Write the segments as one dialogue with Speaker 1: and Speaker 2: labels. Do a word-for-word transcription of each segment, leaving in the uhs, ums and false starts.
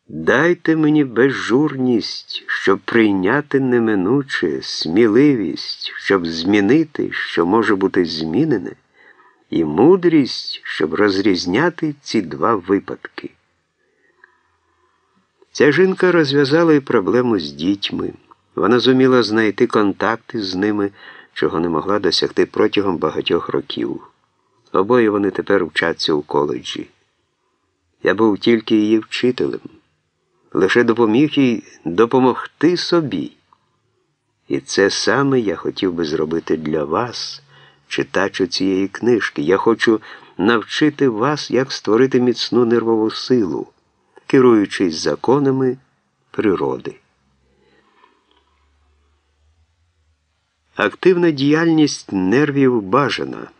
Speaker 1: Дайте мені безжурність, щоб прийняти неминуче, сміливість, щоб змінити, що може бути змінене, і мудрість, щоб розрізняти ці два випадки. Ця жінка розв'язала і проблему з дітьми. Вона зуміла знайти контакти з ними, чого не могла досягти протягом багатьох років. Обоє вони тепер вчаться у коледжі. Я був тільки її вчителем. Лише допоміг їй допомогти собі. І це саме я хотів би зробити для вас, читачу цієї книжки. Я хочу навчити вас, як створити міцну нервову силу, керуючись законами природи. Активна діяльність нервів бажана.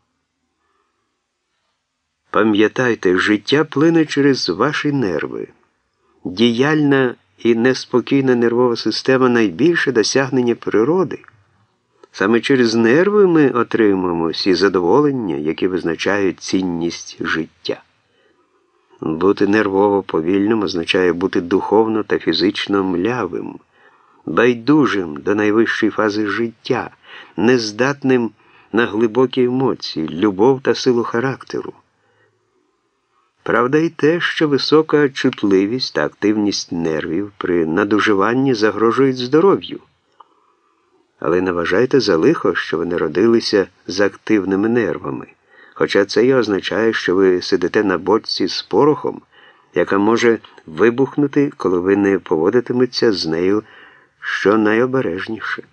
Speaker 1: Пам'ятайте, життя плине через ваші нерви. Діяльна і неспокійна нервова система – найбільше досягнення природи. Саме через нерви ми отримуємо всі задоволення, які визначають цінність життя. Бути нервово повільним означає бути духовно та фізично млявим, байдужим до найвищої фази життя, нездатним на глибокі емоції, любов та силу характеру. Правда і те, що висока чутливість та активність нервів при надуживанні загрожують здоров'ю. Але не вважайте за лихо, що ви народилися з активними нервами, хоча це і означає, що ви сидите на бочці з порохом, яка може вибухнути, коли ви не поводитиметься з нею що найобережніше.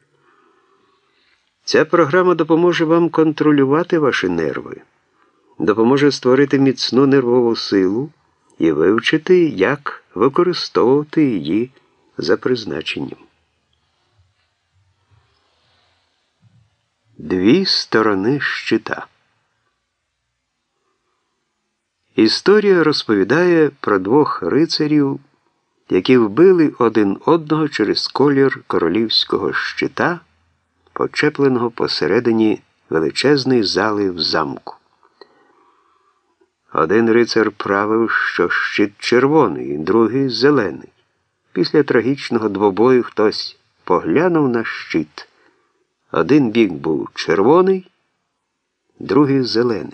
Speaker 1: Ця програма допоможе вам контролювати ваші нерви, допоможе створити міцну нервову силу і вивчити, як використовувати її за призначенням. Дві сторони щита. Історія розповідає про двох рицарів, які вбили один одного через колір королівського щита, почепленого посередині величезної зали в замку. Один рицар правив, що щит червоний, другий зелений. Після трагічного двобою хтось поглянув на щит. Один бік був червоний, другий зелений.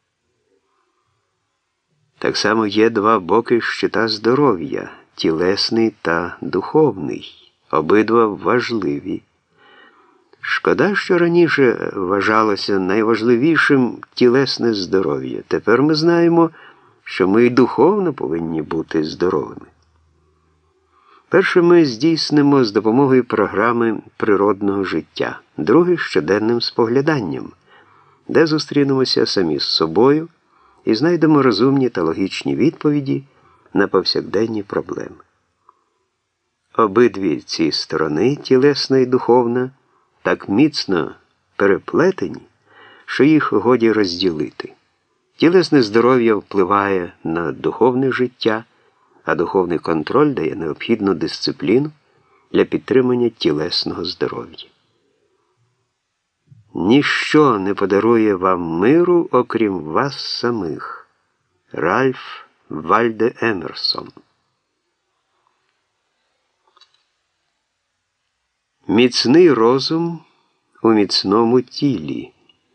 Speaker 1: Так само є два боки щита здоров'я – тілесний та духовний. Обидва важливі. Шкода, що раніше вважалося найважливішим тілесне здоров'я. Тепер ми знаємо, що ми і духовно повинні бути здоровими. Перше ми здійснимо з допомогою програми природного життя, друге – щоденним спогляданням, де зустрінемося самі з собою і знайдемо розумні та логічні відповіді на повсякденні проблеми. Обидві ці сторони, тілесна і духовна, так міцно переплетені, що їх годі розділити. Тілесне здоров'я впливає на духовне життя, а духовний контроль дає необхідну дисципліну для підтримання тілесного здоров'я. Ніщо не подарує вам миру, окрім вас самих. Ральф Вальдо Емерсон. Міцний розум у міцному тілі.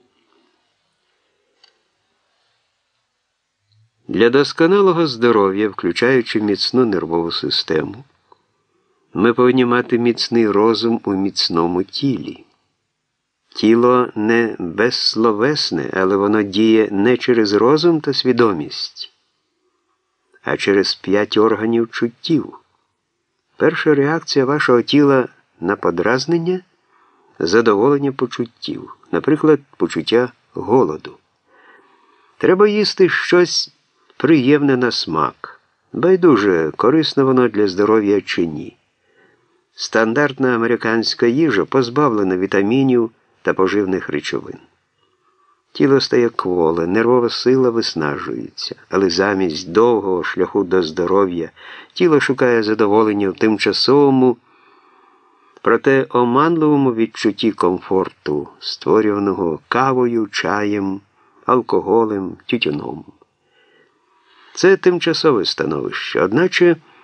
Speaker 1: Для досконалого здоров'я, включаючи міцну нервову систему, ми повинні мати міцний розум у міцному тілі. Тіло не безсловесне, але воно діє не через розум та свідомість, а через п'ять органів чуттів. Перша реакція вашого тіла на подразнення – задоволення почуттів, наприклад, почуття голоду. Треба їсти щось приємне на смак, байдуже, корисно воно для здоров'я чи ні. Стандартна американська їжа позбавлена вітамінів та поживних речовин. Тіло стає кволе, нервова сила виснажується, але замість довгого шляху до здоров'я тіло шукає задоволення в тимчасовому, проте оманливому відчутті комфорту, створюваного кавою, чаєм, алкоголем, тютюном. Це тимчасове становище, одначе